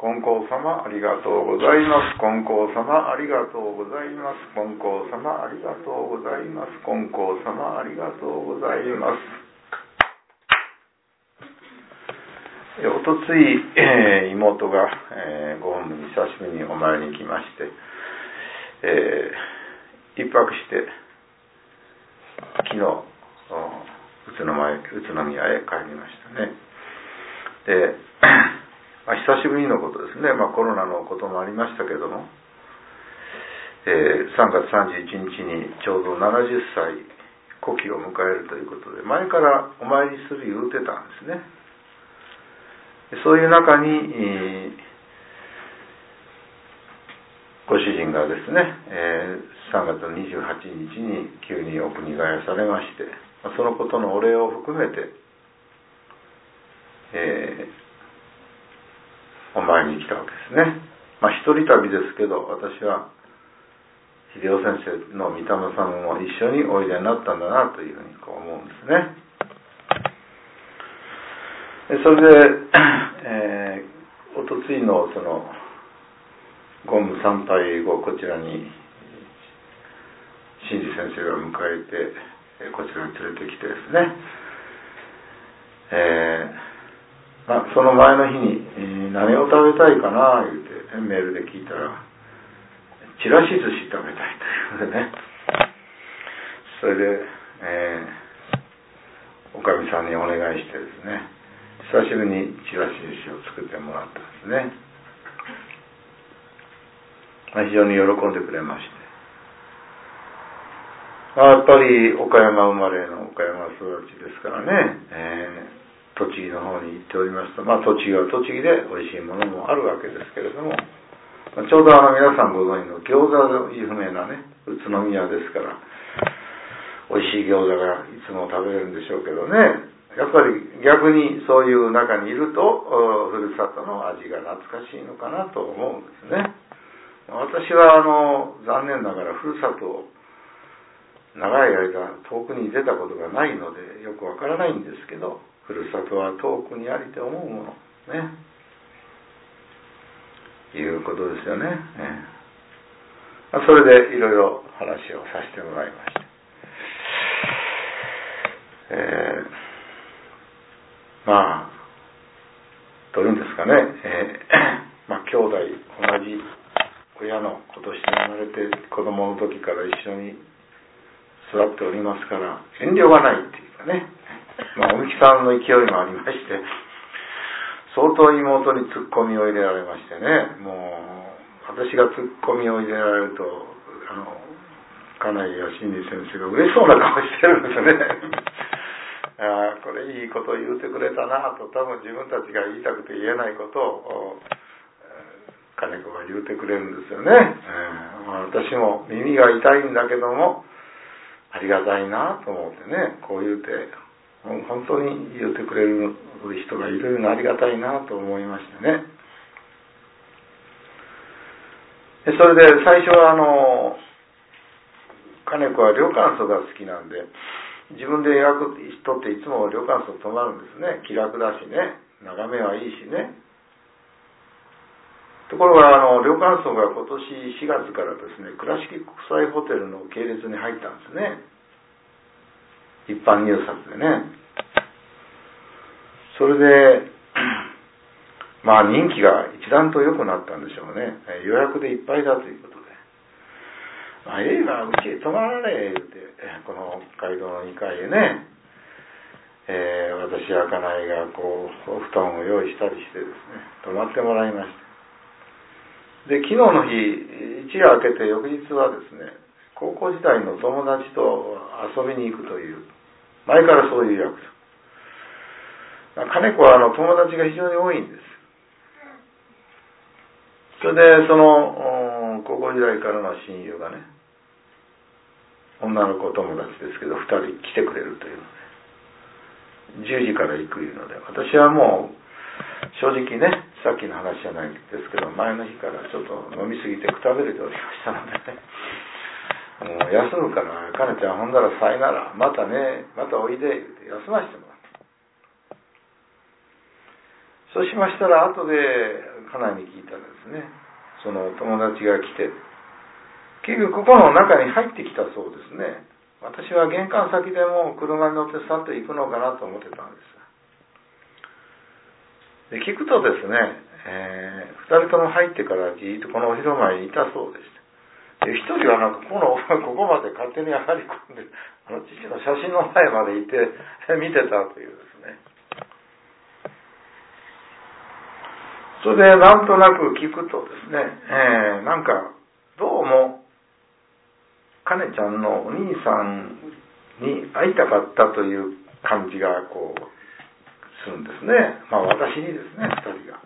金光様ありがとうございます。金光様ありがとうございます。金光様ありがとうございます。金光様ありがとうございます。おとつい、妹が、ご本部に久しぶりにお参りに来まして、一泊して昨日宇都宮へ帰りましたね。で久しぶりのことですね。コロナのこともありましたけども、3月31日にちょうど70歳古希を迎えるということで、前からお参りする言うてたんですね。そういう中に、ご主人がですね、3月28日に急にお国替えされまして、そのことのお礼を含めて、お参りに来たわけですね。一人旅ですけど、私は秀夫先生の御霊様も一緒においでになったんだなというふうに思うんですね。それで、おとついのそのゴム参拝後、こちらに真治先生が迎えてこちらに連れてきてですね、その前の日に、何を食べたいかな言ってメールで聞いたら、ちらし寿司食べたいというのでね、それで、おかみさんにお願いしてですね、久しぶりにちらし寿司を作ってもらったんですね。非常に喜んでくれまして、やっぱり岡山生まれの岡山育ちですからね、栃木の方に行っておりました。栃木は栃木で美味しいものもあるわけですけれども、ちょうど皆さんご存知の餃子で有名なね、宇都宮ですから、美味しい餃子がいつも食べれるんでしょうけどね、やっぱり逆にそういう中にいると、ふるさとの味が懐かしいのかなと思うんですね。私は残念ながらふるさとを長い間遠くに出たことがないのでよくわからないんですけど、ふるさとは遠くにありて思うものね、いうことですよね。それでいろいろ話をさせてもらいました。どういうんですかね、兄弟同じ親の子として生まれて子供の時から一緒に育っておりますから遠慮がないっていうかね、おみきさんの勢いもありまして、相当妹にツッコミを入れられましてね、もう私がツッコミを入れられると家内や真治先生が嬉しそうな顔してるんですよね。これいいこと言うてくれたなと、多分自分たちが言いたくて言えないことを金子が言うてくれるんですよね。私も耳が痛いんだけどもありがたいなと思ってね、こう言うて本当に言うてくれる人がいるのありがたいなと思いましてね。それで最初は金子は旅館荘が好きなんで、自分で予約取っていつも旅館荘泊まるんですね。気楽だしね、眺めはいいしね。ところが旅館荘が今年4月からですね、倉敷国際ホテルの系列に入ったんですね。一般入札でね。それで人気が一段と良くなったんでしょうね。予約でいっぱいだということで、映画うちへ泊まられ言うて、この街道の2階へね、私や家内がお布団を用意したりしてですね、泊まってもらいました。で、昨日の日、一夜明けて翌日はですね、高校時代の友達と遊びに行くという、前からそういう約束。金子は友達が非常に多いんです。それでその高校時代からの親友がね、女の子友達ですけど2人来てくれるというので、10時から行くいうので、私はもう正直ね、さっきの話じゃないんですけど、前の日からちょっと飲みすぎてくたびれておりましたのでね、もう休むから、かねちゃんほんならさいなら、またね、またおいで言って休ませてもらって、そうしましたら後で家内に聞いたらですね、その友達が来て、結局ここの中に入ってきたそうですね。私は玄関先でも車に乗ってさっと行くのかなと思ってたんです。で聞くとですね、2人とも入ってからじーっとこのお広間にいたそうでした。で1人はなんかここまで勝手に上がり込んで、父の写真の前までいて見てたというですね。それでなんとなく聞くとですね、なんかどうもかねちゃんのお兄さんに会いたかったという感じがこうするんですね。私にですね、2人が。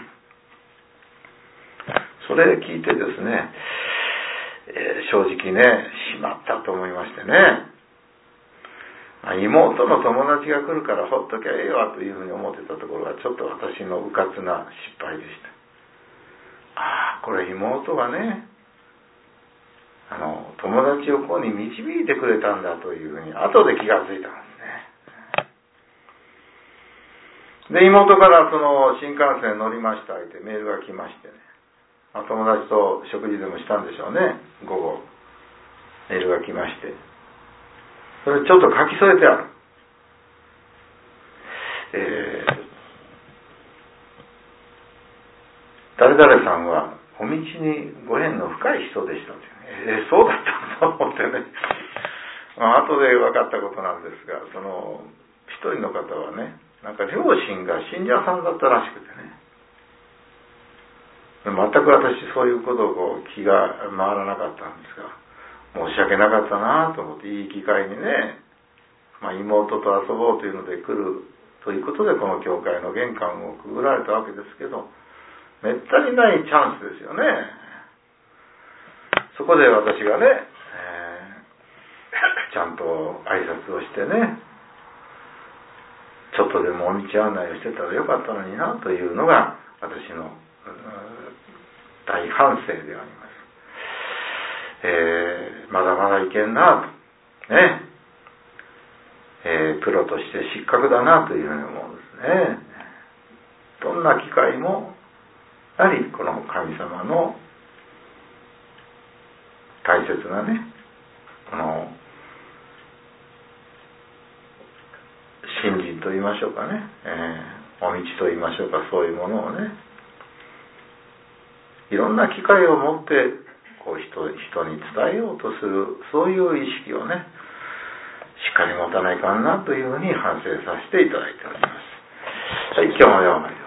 それ聞いてですね、正直ね、しまったと思いましてね。妹の友達が来るからほっときゃええわというふうに思ってたところがちょっと私のうかつな失敗でした。これ妹がね、友達をここに導いてくれたんだというふうに後で気がついたんですね。で、妹からその新幹線乗りましたってメールが来ましてね、友達と食事でもしたんでしょうね。午後メールが来まして、それちょっと書き添えてある。誰々さんはお道にご縁の深い人でしたという、そうだったと思ってね、後で分かったことなんですが、その一人の方はね、なんか両親が信者さんだったらしくてね、全く私そういうことを気が回らなかったんですが、申し訳なかったなと思って、いい機会にね、妹と遊ぼうというので来るということでこの教会の玄関をくぐられたわけですけど、めったにないチャンスですよね。そこで私がね、ちゃんと挨拶をしてね、ちょっとでもお道案内をしてたらよかったのになというのが私の大反省であります。まだまだいけんなとね、プロとして失格だなというふうに思うんですね。どんな機会もやはりこの神様の大切なね、この信心と言いましょうかね、お道と言いましょうか、そういうものをね、いろんな機会を持ってこう人に伝えようとする、そういう意識をね、しっかり持たないかんなというふうに反省させていただいております。はい、今日も読まれ